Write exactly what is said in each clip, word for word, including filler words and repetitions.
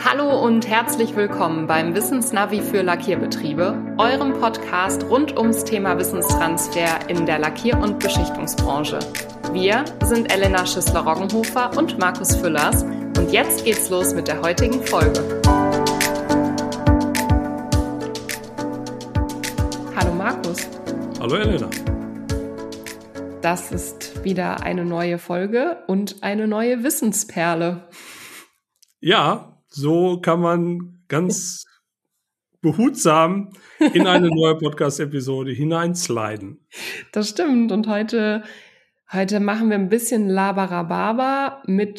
Hallo und herzlich willkommen beim Wissensnavi für Lackierbetriebe, eurem Podcast rund ums Thema Wissenstransfer in der Lackier- und Beschichtungsbranche. Wir sind Elena Schissler-Roggenhofer und Markus Füllers und jetzt geht's los mit der heutigen Folge. Hallo Markus. Hallo Elena. Das ist wieder eine neue Folge und eine neue Wissensperle. Ja, so kann man ganz behutsam in eine neue Podcast-Episode hineinsliden. Das stimmt. Und heute, heute machen wir ein bisschen Labarababa mit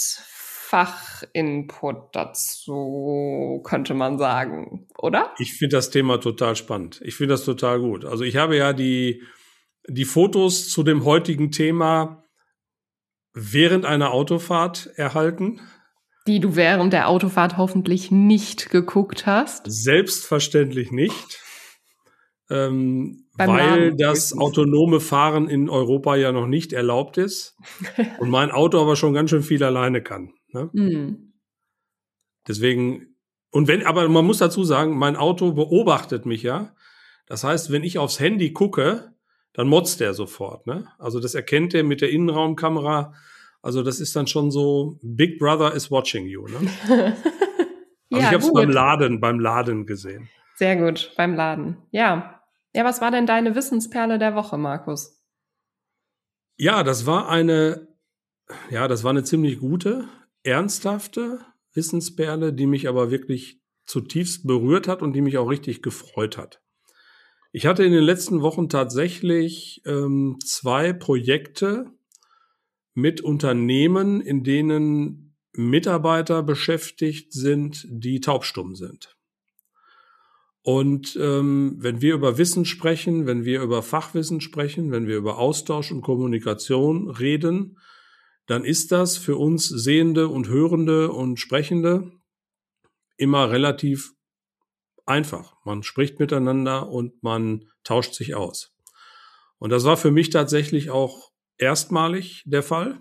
Fachinput dazu, könnte man sagen, oder? Ich finde das Thema total spannend. Ich finde das total gut. Also ich habe ja die, die Fotos zu dem heutigen Thema während einer Autofahrt erhalten. Die du während der Autofahrt hoffentlich nicht geguckt hast. Selbstverständlich nicht, ähm, weil das autonome Fahren in Europa ja noch nicht erlaubt ist und mein Auto aber schon ganz schön viel alleine kann. Ne? Mm. Deswegen, und wenn, aber man muss dazu sagen, mein Auto beobachtet mich ja. Das heißt, wenn ich aufs Handy gucke, dann motzt er sofort. Ne? Also das erkennt er mit der Innenraumkamera. Also das ist dann schon so, Big Brother is watching you. Ne? Also ja, ich habe es beim Laden, beim Laden gesehen. Sehr gut, beim Laden. Ja. Ja, was war denn deine Wissensperle der Woche, Markus? Ja, das war eine, ja, das war eine ziemlich gute, ernsthafte Wissensperle, die mich aber wirklich zutiefst berührt hat und die mich auch richtig gefreut hat. Ich hatte in den letzten Wochen tatsächlich ähm, zwei Projekte mit Unternehmen, in denen Mitarbeiter beschäftigt sind, die taubstumm sind. Und ähm, wenn wir über Wissen sprechen, wenn wir über Fachwissen sprechen, wenn wir über Austausch und Kommunikation reden, dann ist das für uns Sehende und Hörende und Sprechende immer relativ einfach. Man spricht miteinander und man tauscht sich aus. Und das war für mich tatsächlich auch erstmalig der Fall.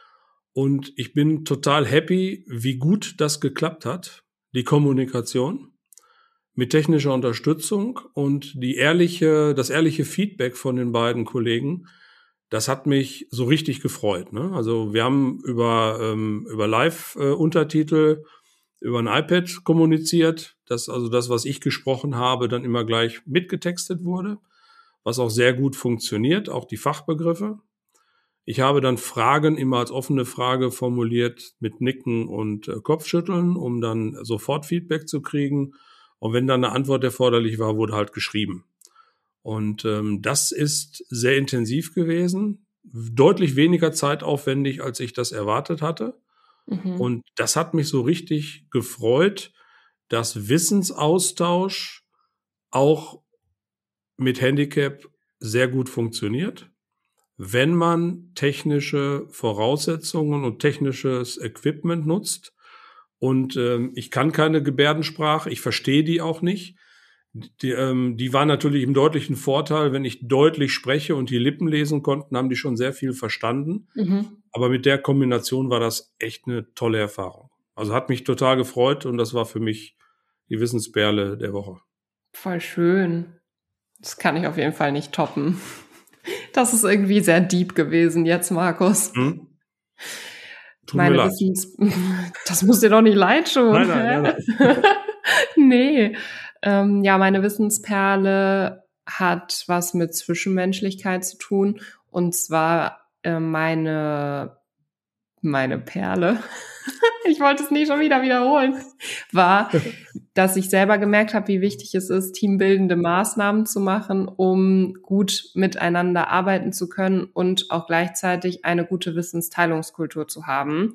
Und ich bin total happy, wie gut das geklappt hat, die Kommunikation mit technischer Unterstützung und die ehrliche, das ehrliche Feedback von den beiden Kollegen. Das hat mich so richtig gefreut. Ne? Also wir haben über, ähm, über Live-Untertitel, über ein iPad kommuniziert, dass also das, was ich gesprochen habe, dann immer gleich mitgetextet wurde, was auch sehr gut funktioniert, auch die Fachbegriffe. Ich habe dann Fragen immer als offene Frage formuliert mit Nicken und äh, Kopfschütteln, um dann sofort Feedback zu kriegen. Und wenn dann eine Antwort erforderlich war, wurde halt geschrieben. Und ähm, das ist sehr intensiv gewesen, deutlich weniger zeitaufwendig, als ich das erwartet hatte. Mhm. Und das hat mich so richtig gefreut, dass Wissensaustausch auch mit Handicap sehr gut funktioniert, wenn man technische Voraussetzungen und technisches Equipment nutzt. Und ähm, ich kann keine Gebärdensprache, ich verstehe die auch nicht. Die, ähm, die waren natürlich im deutlichen Vorteil, wenn ich deutlich spreche und die Lippen lesen konnten, haben die schon sehr viel verstanden. Mhm. Aber mit der Kombination war das echt eine tolle Erfahrung. Also hat mich total gefreut und das war für mich die Wissensperle der Woche. Voll schön. Das kann ich auf jeden Fall nicht toppen. Das ist irgendwie sehr deep gewesen jetzt, Markus. Hm? Tut Meine mir leid. Wissens- das muss dir doch nicht leid tun. Nein, nein, nein, nein. Nee. Ähm, ja, meine Wissensperle hat was mit Zwischenmenschlichkeit zu tun. Und zwar äh, meine, meine Perle, ich wollte es nicht schon wieder wiederholen, war, dass ich selber gemerkt habe, wie wichtig es ist, teambildende Maßnahmen zu machen, um gut miteinander arbeiten zu können und auch gleichzeitig eine gute Wissensteilungskultur zu haben.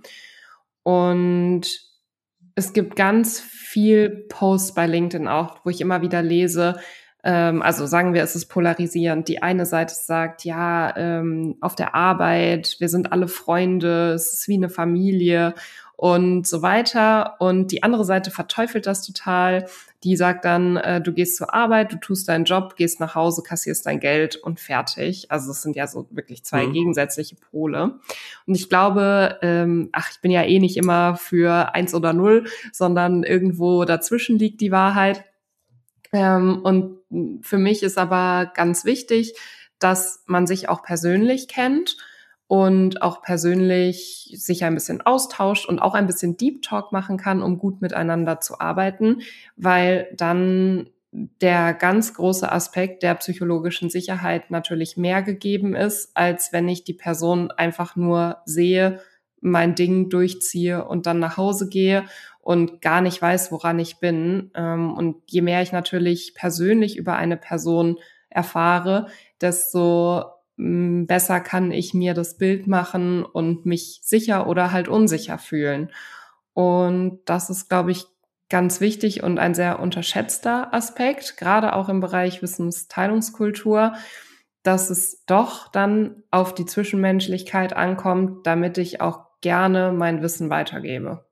Und es gibt ganz viel Posts bei LinkedIn auch, wo ich immer wieder lese, Ähm, also sagen wir, es ist polarisierend. Die eine Seite sagt, ja, ähm, auf der Arbeit, wir sind alle Freunde, es ist wie eine Familie und so weiter. Und die andere Seite verteufelt das total. Die sagt dann, äh, du gehst zur Arbeit, du tust deinen Job, gehst nach Hause, kassierst dein Geld und fertig. Also es sind ja so wirklich zwei Mhm. gegensätzliche Pole. Und ich glaube, ähm, ach, ich bin ja eh nicht immer für eins oder null, sondern irgendwo dazwischen liegt die Wahrheit. Ähm, und für mich ist aber ganz wichtig, dass man sich auch persönlich kennt und auch persönlich sich ein bisschen austauscht und auch ein bisschen Deep Talk machen kann, um gut miteinander zu arbeiten, weil dann der ganz große Aspekt der psychologischen Sicherheit natürlich mehr gegeben ist, als wenn ich die Person einfach nur sehe, mein Ding durchziehe und dann nach Hause gehe und gar nicht weiß, woran ich bin. Und je mehr ich natürlich persönlich über eine Person erfahre, desto besser kann ich mir das Bild machen und mich sicher oder halt unsicher fühlen. Und das ist, glaube ich, ganz wichtig und ein sehr unterschätzter Aspekt, gerade auch im Bereich Wissensteilungskultur, dass es doch dann auf die Zwischenmenschlichkeit ankommt, damit ich auch gerne mein Wissen weitergebe.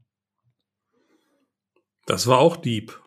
Das war auch deep.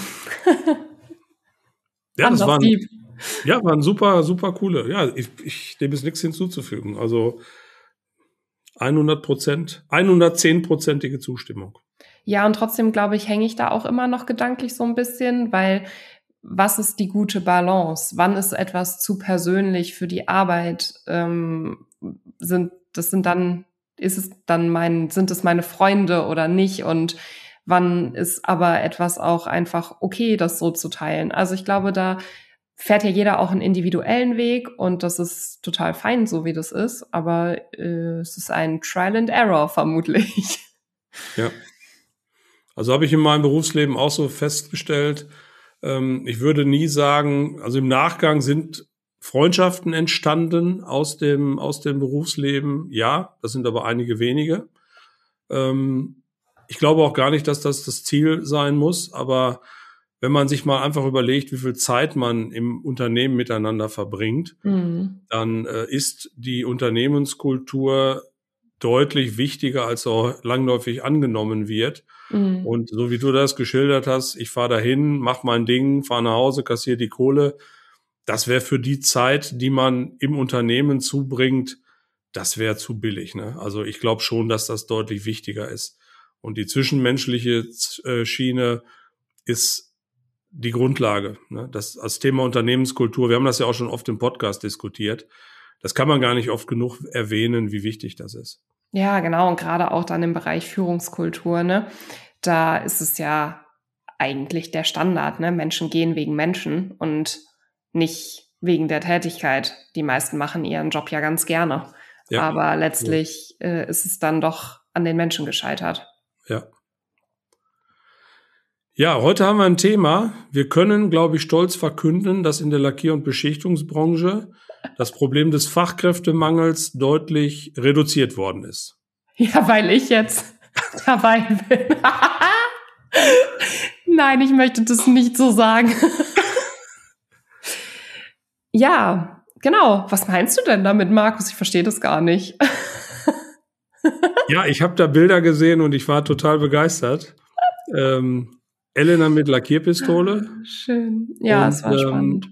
Ja, das Anders waren, deep. ja, waren super, super coole. Ja, ich, ich dem ist nichts hinzuzufügen. Also hundert Prozent, hundertzehn-prozentige Zustimmung. Ja, und trotzdem, glaube ich, hänge ich da auch immer noch gedanklich so ein bisschen, weil was ist die gute Balance? Wann ist etwas zu persönlich für die Arbeit? Ähm, sind, das sind dann, ist es dann mein, sind es meine Freunde oder nicht? Und wann ist aber etwas auch einfach okay, das so zu teilen? Also ich glaube, da fährt ja jeder auch einen individuellen Weg und das ist total fein, so wie das ist. Aber äh, es ist ein Trial and Error vermutlich. Ja. Also habe ich in meinem Berufsleben auch so festgestellt, ähm, ich würde nie sagen, also im Nachgang sind Freundschaften entstanden aus dem, aus dem Berufsleben. Ja, das sind aber einige wenige. Ähm, ich glaube auch gar nicht, dass das das Ziel sein muss, aber wenn man sich mal einfach überlegt, wie viel Zeit man im Unternehmen miteinander verbringt, mhm. dann äh, ist die Unternehmenskultur deutlich wichtiger, als so langläufig angenommen wird. Mhm. Und so wie du das geschildert hast, ich fahre dahin, mach mein Ding, fahre nach Hause, kassiere die Kohle, das wäre für die Zeit, die man im Unternehmen zubringt, das wäre zu billig. Ne? Also ich glaube schon, dass das deutlich wichtiger ist. Und die zwischenmenschliche äh, Schiene ist die Grundlage. Ne? Das als Thema Unternehmenskultur, wir haben das ja auch schon oft im Podcast diskutiert, das kann man gar nicht oft genug erwähnen, wie wichtig das ist. Ja, genau. Und gerade auch dann im Bereich Führungskultur, ne? Da ist es ja eigentlich der Standard, ne? Menschen gehen wegen Menschen und nicht wegen der Tätigkeit. Die meisten machen ihren Job ja ganz gerne. Ja. Aber letztlich ja. äh, ist es dann doch an den Menschen gescheitert. Ja. Ja, heute haben wir ein Thema. Wir können, glaube ich, stolz verkünden, dass in der Lackier- und Beschichtungsbranche das Problem des Fachkräftemangels deutlich reduziert worden ist. Ja, weil ich jetzt dabei bin. Nein, ich möchte das nicht so sagen. Ja, genau. Was meinst du denn damit, Markus? Ich verstehe das gar nicht. Ja, ich habe da Bilder gesehen und ich war total begeistert. Ähm, Elena mit Lackierpistole. Schön. Ja, und, es war ähm, spannend.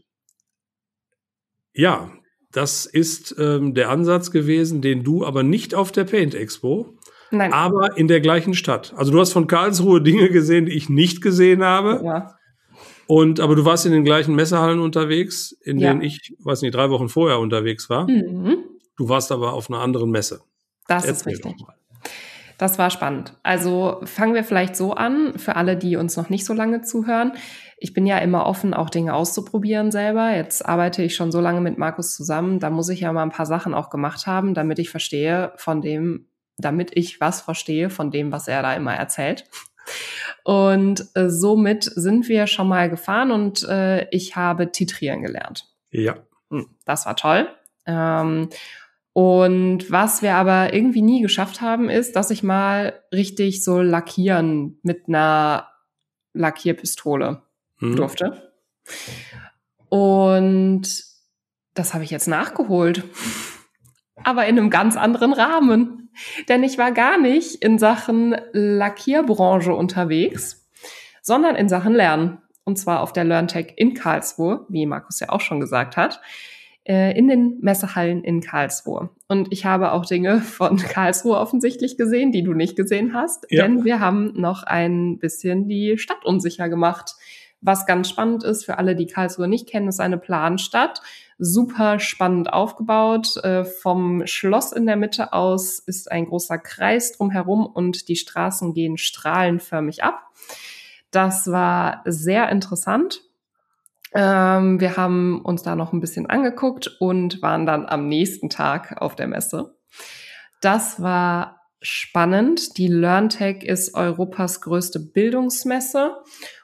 Ja, das ist ähm, der Ansatz gewesen, den du aber nicht auf der Paint Expo, Nein. aber in der gleichen Stadt. Also du hast von Karlsruhe Dinge gesehen, die ich nicht gesehen habe. Ja. Und aber du warst in den gleichen Messehallen unterwegs, in ja. denen ich, weiß nicht, drei Wochen vorher unterwegs war. Mhm. Du warst aber auf einer anderen Messe. Das Erzähl ist richtig. Das war spannend. Also fangen wir vielleicht so an, für alle, die uns noch nicht so lange zuhören. Ich bin ja immer offen, auch Dinge auszuprobieren selber. Jetzt arbeite ich schon so lange mit Markus zusammen. Da muss ich ja mal ein paar Sachen auch gemacht haben, damit ich verstehe von dem, damit ich was verstehe von dem, was er da immer erzählt. Und äh, somit sind wir schon mal gefahren und äh, ich habe titrieren gelernt. Ja. Das war toll. Ähm, Und was wir aber irgendwie nie geschafft haben, ist, dass ich mal richtig so lackieren mit einer Lackierpistole hm. durfte. Und das habe ich jetzt nachgeholt. Aber in einem ganz anderen Rahmen. Denn ich war gar nicht in Sachen Lackierbranche unterwegs, sondern in Sachen Lernen. Und zwar auf der LearnTech in Karlsruhe, wie Markus ja auch schon gesagt hat, in den Messehallen in Karlsruhe. Und ich habe auch Dinge von Karlsruhe offensichtlich gesehen, die du nicht gesehen hast. Ja. Denn wir haben noch ein bisschen die Stadt unsicher gemacht. Was ganz spannend ist, für alle, die Karlsruhe nicht kennen, ist eine Planstadt. Super spannend aufgebaut. Vom Schloss in der Mitte aus ist ein großer Kreis drumherum und die Straßen gehen strahlenförmig ab. Das war sehr interessant. Ähm, wir haben uns da noch ein bisschen angeguckt und waren dann am nächsten Tag auf der Messe. Das war spannend. Die LearnTech ist Europas größte Bildungsmesse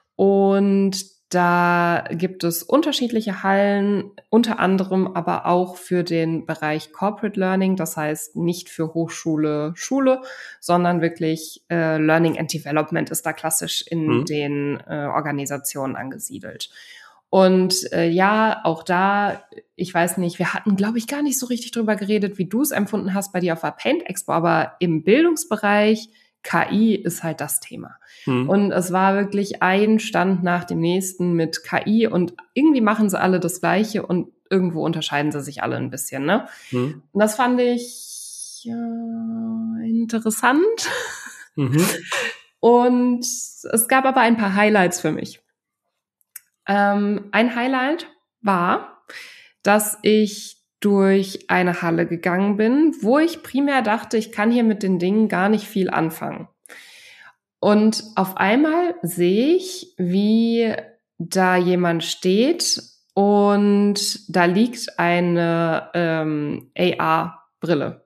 und da gibt es unterschiedliche Hallen, unter anderem aber auch für den Bereich Corporate Learning, das heißt nicht für Hochschule, Schule, sondern wirklich äh, Learning and Development ist da klassisch in mhm. den äh, Organisationen angesiedelt. Und äh, ja, auch da, ich weiß nicht, wir hatten, glaube ich, gar nicht so richtig drüber geredet, wie du es empfunden hast bei dir auf der Paint Expo, aber im Bildungsbereich K I ist halt das Thema. Mhm. Und es war wirklich ein Stand nach dem nächsten mit K I und irgendwie machen sie alle das Gleiche und irgendwo unterscheiden sie sich alle ein bisschen, ne? Mhm. Und das fand ich äh, interessant. Mhm. Und es gab aber ein paar Highlights für mich. Ähm, ein Highlight war, dass ich durch eine Halle gegangen bin, wo ich primär dachte, ich kann hier mit den Dingen gar nicht viel anfangen. Und auf einmal sehe ich, wie da jemand steht und da liegt eine ähm, A R-Brille.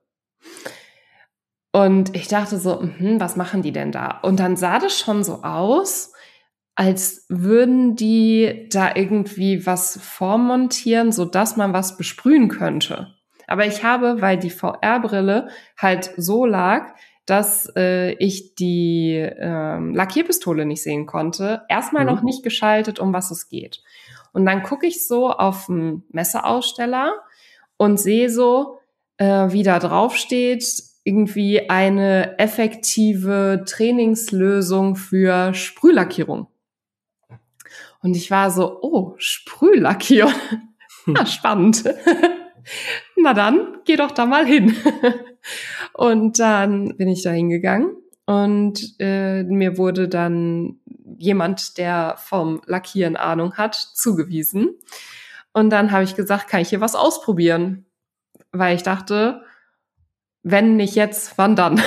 Und ich dachte so, hm, was machen die denn da? Und dann sah das schon so aus, als würden die da irgendwie was vormontieren, so dass man was besprühen könnte. Aber ich habe, weil die V R-Brille halt so lag, dass äh, ich die ähm, Lackierpistole nicht sehen konnte, erstmal mhm. noch nicht geschaltet, um was es geht. Und dann gucke ich so auf den Messeaussteller und sehe so, äh, wie da drauf steht, irgendwie eine effektive Trainingslösung für Sprühlackierung. Und ich war so, oh, Sprühlackierung. Na, spannend. Na dann, geh doch da mal hin. Und dann bin ich da hingegangen und äh, mir wurde dann jemand, der vom Lackieren Ahnung hat, zugewiesen. Und dann habe ich gesagt, kann ich hier was ausprobieren? Weil ich dachte, wenn nicht jetzt, wann dann?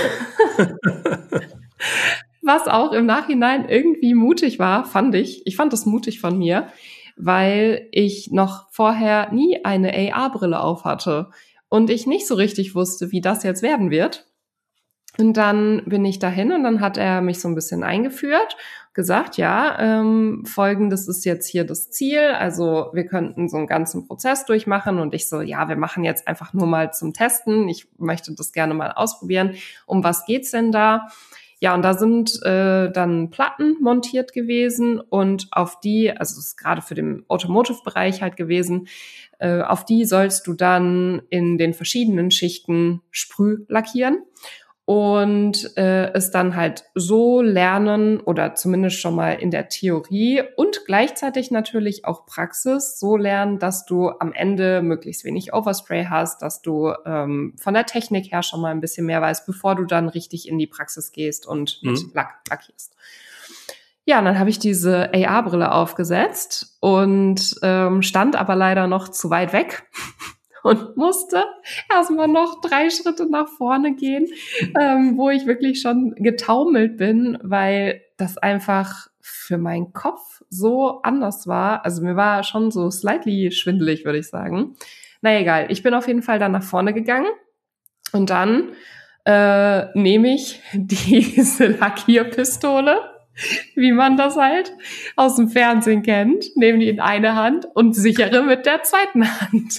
Was auch im Nachhinein irgendwie mutig war, fand ich. Ich fand das mutig von mir, weil ich noch vorher nie eine A R-Brille auf hatte und ich nicht so richtig wusste, wie das jetzt werden wird. Und dann bin ich dahin und dann hat er mich so ein bisschen eingeführt, gesagt, ja, ähm, folgendes ist jetzt hier das Ziel, also wir könnten so einen ganzen Prozess durchmachen und ich so, ja, wir machen jetzt einfach nur mal zum Testen, ich möchte das gerne mal ausprobieren, um was geht's denn da? Ja, und da sind äh, dann Platten montiert gewesen und auf die, also das ist gerade für den Automotive-Bereich halt gewesen, äh, auf die sollst du dann in den verschiedenen Schichten Sprüh lackieren und äh, es dann halt so lernen oder zumindest schon mal in der Theorie und gleichzeitig natürlich auch Praxis so lernen, dass du am Ende möglichst wenig Overspray hast, dass du ähm, von der Technik her schon mal ein bisschen mehr weißt, bevor du dann richtig in die Praxis gehst und mit mhm. Lack lackierst. Ja, und dann habe ich diese A R-Brille aufgesetzt und ähm, stand aber leider noch zu weit weg. Und musste erstmal noch drei Schritte nach vorne gehen, ähm, wo ich wirklich schon getaumelt bin, weil das einfach für meinen Kopf so anders war. Also mir war schon so slightly schwindelig, würde ich sagen. Na egal, ich bin auf jeden Fall dann nach vorne gegangen und dann äh, nehme ich diese Lackierpistole, wie man das halt aus dem Fernsehen kennt, nehme die in eine Hand und sichere mit der zweiten Hand.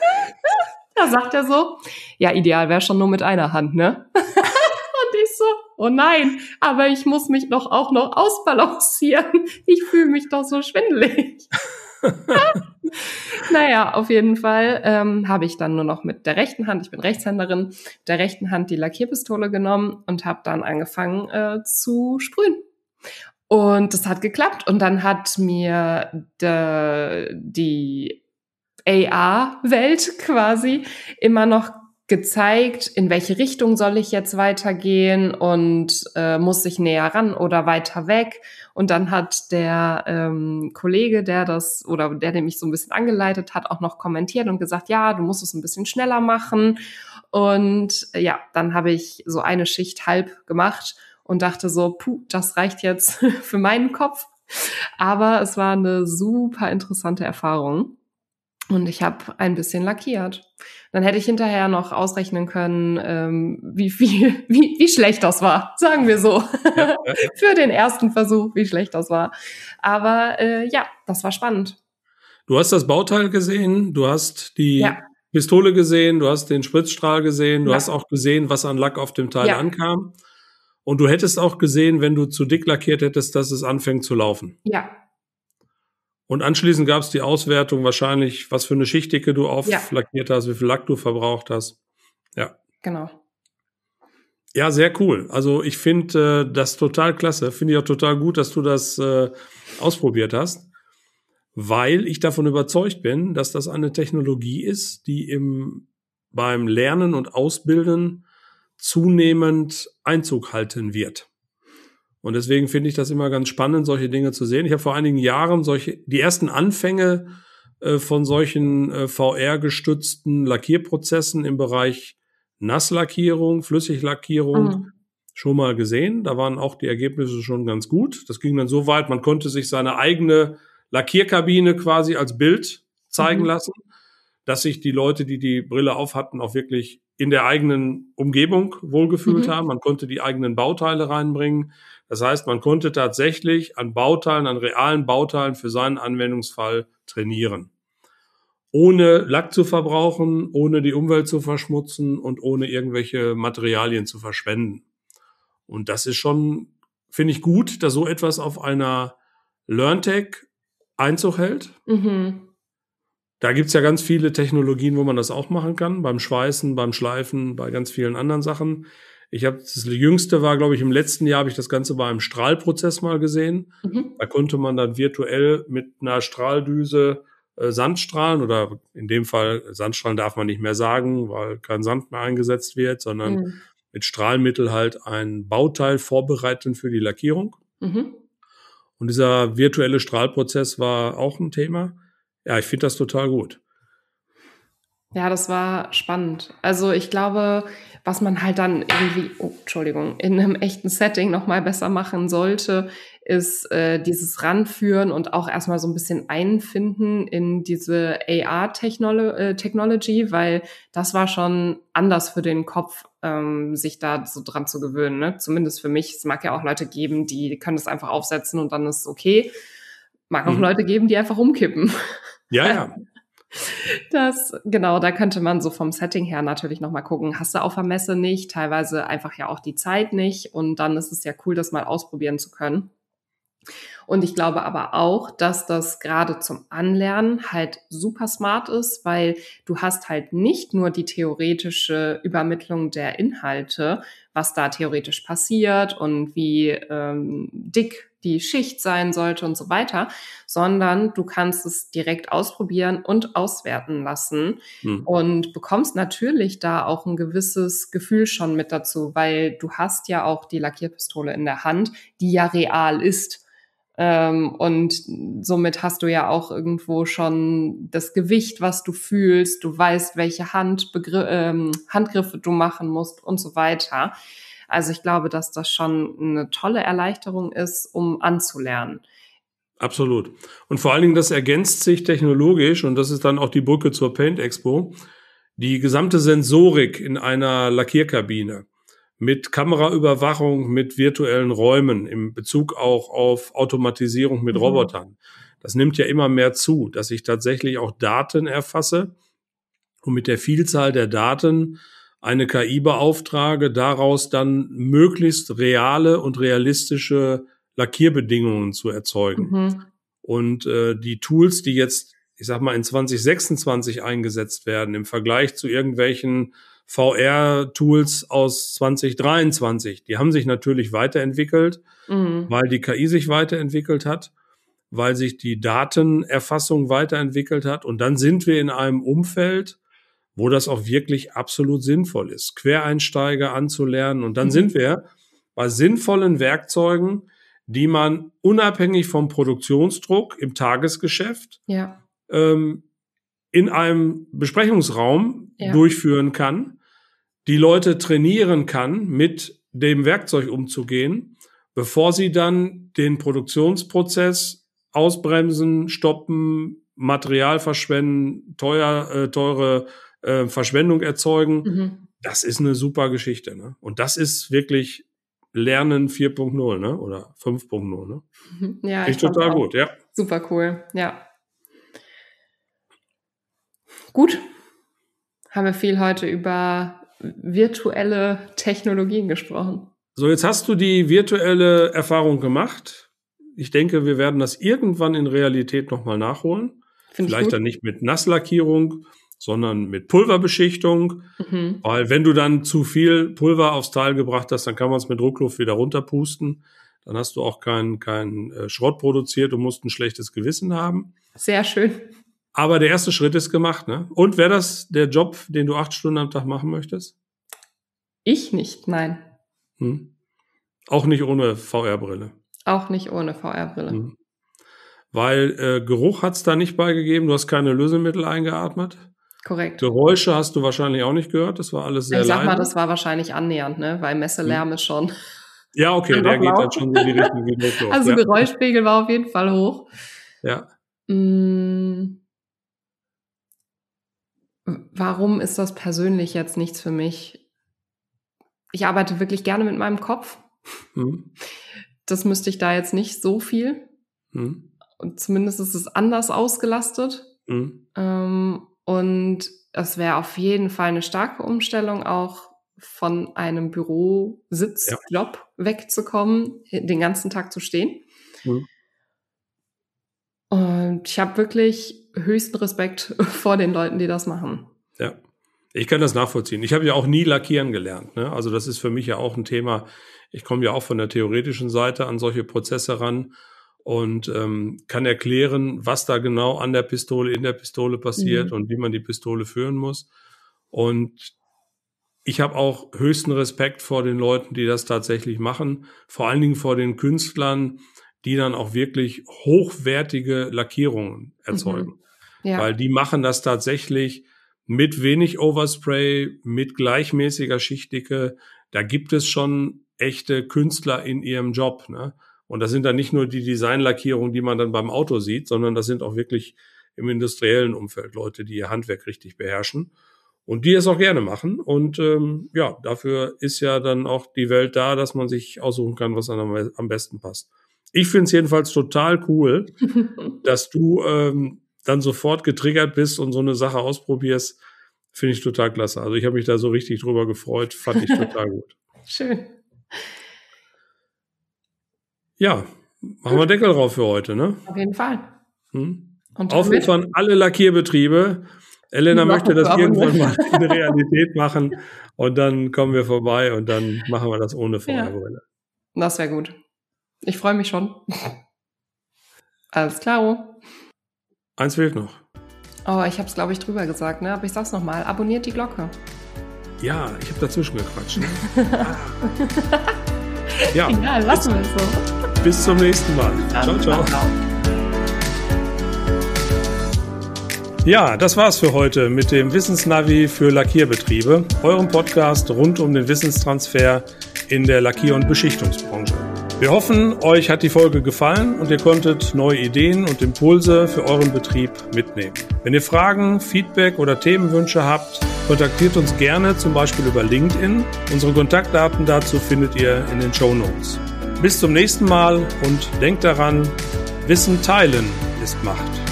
Da sagt er so, ja, ideal wäre schon nur mit einer Hand, ne? Und ich so, oh nein, aber ich muss mich doch auch noch ausbalancieren. Ich fühle mich doch so schwindelig. Naja, auf jeden Fall ähm, habe ich dann nur noch mit der rechten Hand, ich bin Rechtshänderin, der rechten Hand die Lackierpistole genommen und habe dann angefangen äh, zu sprühen. Und das hat geklappt. Und dann hat mir de, die A R-Welt quasi immer noch gezeigt, in welche Richtung soll ich jetzt weitergehen und äh, muss ich näher ran oder weiter weg. Und dann hat der ähm, Kollege, der das oder der, der mich so ein bisschen angeleitet hat, auch noch kommentiert und gesagt, ja, du musst es ein bisschen schneller machen. Und äh, ja, dann habe ich so eine Schicht halb gemacht und dachte so, puh, das reicht jetzt für meinen Kopf. Aber es war eine super interessante Erfahrung. Und ich habe ein bisschen lackiert. Dann hätte ich hinterher noch ausrechnen können, ähm, wie viel, wie, wie schlecht das war, sagen wir so. Ja, ja. Für den ersten Versuch, wie schlecht das war. Aber äh, ja, das war spannend. Du hast das Bauteil gesehen, du hast die ja. Pistole gesehen, du hast den Spritzstrahl gesehen, du ja. hast auch gesehen, was an Lack auf dem Teil ja. ankam. Und du hättest auch gesehen, wenn du zu dick lackiert hättest, dass es anfängt zu laufen. Ja. Und anschließend gab es die Auswertung wahrscheinlich, was für eine Schichtdicke du auflackiert ja. hast, wie viel Lack du verbraucht hast. Ja. Genau. Ja, sehr cool. Also ich finde äh, das total klasse. Finde ich auch total gut, dass du das äh, ausprobiert hast, weil ich davon überzeugt bin, dass das eine Technologie ist, die im beim Lernen und Ausbilden zunehmend Einzug halten wird. Und deswegen finde ich das immer ganz spannend, solche Dinge zu sehen. Ich habe vor einigen Jahren solche die ersten Anfänge äh, von solchen äh, V R-gestützten Lackierprozessen im Bereich Nasslackierung, Flüssiglackierung mhm. schon mal gesehen. Da waren auch die Ergebnisse schon ganz gut. Das ging dann so weit, man konnte sich seine eigene Lackierkabine quasi als Bild zeigen mhm. lassen, dass sich die Leute, die die Brille auf hatten, auch wirklich in der eigenen Umgebung wohlgefühlt mhm. haben. Man konnte die eigenen Bauteile reinbringen. Das heißt, man konnte tatsächlich an Bauteilen, an realen Bauteilen für seinen Anwendungsfall trainieren. Ohne Lack zu verbrauchen, ohne die Umwelt zu verschmutzen und ohne irgendwelche Materialien zu verschwenden. Und das ist schon, finde ich gut, dass so etwas auf einer LearnTech Einzug hält. Mhm. Da gibt's ja ganz viele Technologien, wo man das auch machen kann, beim Schweißen, beim Schleifen, bei ganz vielen anderen Sachen. Ich habe das jüngste war, glaube ich, im letzten Jahr habe ich das Ganze bei einem Strahlprozess mal gesehen. Mhm. Da konnte man dann virtuell mit einer Strahldüse äh, Sandstrahlen oder in dem Fall Sandstrahlen darf man nicht mehr sagen, weil kein Sand mehr eingesetzt wird, sondern mhm. mit Strahlmittel halt ein Bauteil vorbereiten für die Lackierung. Mhm. Und dieser virtuelle Strahlprozess war auch ein Thema. Ja, ich finde das total gut. Ja, das war spannend. Also ich glaube, was man halt dann irgendwie, oh, Entschuldigung, in einem echten Setting nochmal besser machen sollte, ist äh, dieses Ranführen und auch erstmal so ein bisschen einfinden in diese A R-Technology, weil das war schon anders für den Kopf, ähm, sich da so dran zu gewöhnen. Ne? Zumindest für mich. Es mag ja auch Leute geben, die können das einfach aufsetzen und dann ist es okay. Mag auch mhm. Leute geben, die einfach umkippen. Ja, ja. Das, genau, da könnte man so vom Setting her natürlich nochmal gucken, hast du auf der Messe nicht, teilweise einfach ja auch die Zeit nicht und dann ist es ja cool, das mal ausprobieren zu können. Und ich glaube aber auch, dass das gerade zum Anlernen halt super smart ist, weil du hast halt nicht nur die theoretische Übermittlung der Inhalte, was da theoretisch passiert und wie ähm, dick die Schicht sein sollte und so weiter, sondern du kannst es direkt ausprobieren und auswerten lassen mhm. und bekommst natürlich da auch ein gewisses Gefühl schon mit dazu, weil du hast ja auch die Lackierpistole in der Hand, die ja real ist. Ähm, und somit hast du ja auch irgendwo schon das Gewicht, was du fühlst, du weißt, welche Handbegr- ähm, Handgriffe du machen musst und so weiter. Also ich glaube, dass das schon eine tolle Erleichterung ist, um anzulernen. Absolut. Und vor allen Dingen, das ergänzt sich technologisch und das ist dann auch die Brücke zur Paint Expo. Die gesamte Sensorik in einer Lackierkabine mit Kameraüberwachung, mit virtuellen Räumen, im Bezug auch auf Automatisierung mit mhm. Robotern. Das nimmt ja immer mehr zu, dass ich tatsächlich auch Daten erfasse und mit der Vielzahl der Daten eine K I beauftrage, daraus dann möglichst reale und realistische Lackierbedingungen zu erzeugen. Mhm. Und äh, die Tools, die jetzt, ich sag mal, in zwanzig sechsundzwanzig eingesetzt werden, im Vergleich zu irgendwelchen V R-Tools aus zwanzig dreiundzwanzig, die haben sich natürlich weiterentwickelt, Mhm. weil die K I sich weiterentwickelt hat, weil sich die Datenerfassung weiterentwickelt hat. Und dann sind wir in einem Umfeld, wo das auch wirklich absolut sinnvoll ist, Quereinsteiger anzulernen. Und dann Mhm. sind wir bei sinnvollen Werkzeugen, die man unabhängig vom Produktionsdruck im Tagesgeschäft Ja. ähm, in einem Besprechungsraum Ja. durchführen kann, die Leute trainieren kann, mit dem Werkzeug umzugehen, bevor sie dann den Produktionsprozess ausbremsen, stoppen, Material verschwenden, teuer, äh, teure äh, Verschwendung erzeugen. Mhm. Das ist eine super Geschichte, ne? Und das ist wirklich Lernen vier Punkt null, ne? Oder fünf Punkt null, ne? Mhm. Ja, Ist ich fand's total auch gut, ja. super cool. Ja. Gut. Haben wir viel heute über virtuelle Technologien gesprochen. So, jetzt hast du die virtuelle Erfahrung gemacht. Ich denke, wir werden das irgendwann in Realität nochmal nachholen. Find ich Vielleicht gut. dann nicht mit Nasslackierung, sondern mit Pulverbeschichtung. Mhm. Weil wenn du dann zu viel Pulver aufs Teil gebracht hast, dann kann man es mit Druckluft wieder runterpusten. Dann hast du auch keinen kein, äh, Schrott produziert und musst ein schlechtes Gewissen haben. Sehr schön. Aber der erste Schritt ist gemacht, ne? Und wäre das der Job, den du acht Stunden am Tag machen möchtest? Ich nicht, nein. Hm? Auch nicht ohne V R-Brille. Auch nicht ohne V R-Brille. Hm. Weil äh, Geruch hat's da nicht beigegeben, du hast keine Lösemittel eingeatmet. Korrekt. Geräusche hast du wahrscheinlich auch nicht gehört, das war alles sehr Ich sag leise. mal, das war wahrscheinlich annähernd, ne? Weil Messelärm ist schon. Ja, okay, Dann der noch geht dann laut. schon so in die Richtung wie Druckluft. Also ja. Geräuschpegel war auf jeden Fall hoch. Ja. Mm. Warum ist das persönlich jetzt nichts für mich? Ich arbeite wirklich gerne mit meinem Kopf. Hm. Das müsste ich da jetzt nicht so viel. Hm. Und zumindest ist es anders ausgelastet. Hm. Ähm, und es wäre auf jeden Fall eine starke Umstellung, auch von einem Bürositzjob wegzukommen, den ganzen Tag zu stehen. Hm. Und ich habe wirklich höchsten Respekt vor den Leuten, die das machen. Ja, ich kann das nachvollziehen. Ich habe ja auch nie lackieren gelernt, ne? Also das ist für mich ja auch ein Thema. Ich komme ja auch von der theoretischen Seite an solche Prozesse ran und ähm, kann erklären, was da genau an der Pistole, in der Pistole passiert Mhm. und wie man die Pistole führen muss. Und ich habe auch höchsten Respekt vor den Leuten, die das tatsächlich machen. Vor allen Dingen vor den Künstlern, die dann auch wirklich hochwertige Lackierungen erzeugen. Mhm. Ja. Weil die machen das tatsächlich mit wenig Overspray, mit gleichmäßiger Schichtdicke. Da gibt es schon echte Künstler in ihrem Job, ne? Und das sind dann nicht nur die Designlackierungen, die man dann beim Auto sieht, sondern das sind auch wirklich im industriellen Umfeld Leute, die ihr Handwerk richtig beherrschen und die es auch gerne machen. Und ähm, ja, dafür ist ja dann auch die Welt da, dass man sich aussuchen kann, was einem am besten passt. Ich finde es jedenfalls total cool, dass du ähm, dann sofort getriggert bist und so eine Sache ausprobierst. Finde ich total klasse. Also ich habe mich da so richtig drüber gefreut. Fand ich total gut. Schön. Ja, machen wir Deckel drauf für heute, ne? Auf jeden Fall. Hm? Und Aufruf damit an alle Lackierbetriebe. Elena Die möchte das Woche irgendwann mal in der Realität machen und dann kommen wir vorbei und dann machen wir das ohne V R-Brille. das wäre gut. Ich freue mich schon. Alles klar. Eins fehlt noch. Oh, ich habe es, glaube ich, drüber gesagt, ne? Aber ich sag's nochmal. Abonniert die Glocke. Ja, ich habe dazwischen gequatscht. ah. Ja, Egal, lassen wir es so. bis zum nächsten Mal. Ciao, ciao. Ja, das war's für heute mit dem Wissensnavi für Lackierbetriebe, eurem Podcast rund um den Wissenstransfer in der Lackier- und Beschichtungsbranche. Wir hoffen, euch hat die Folge gefallen und ihr konntet neue Ideen und Impulse für euren Betrieb mitnehmen. Wenn ihr Fragen, Feedback oder Themenwünsche habt, kontaktiert uns gerne, zum Beispiel über LinkedIn. Unsere Kontaktdaten dazu findet ihr in den Shownotes. Bis zum nächsten Mal und denkt daran, Wissen teilen ist Macht.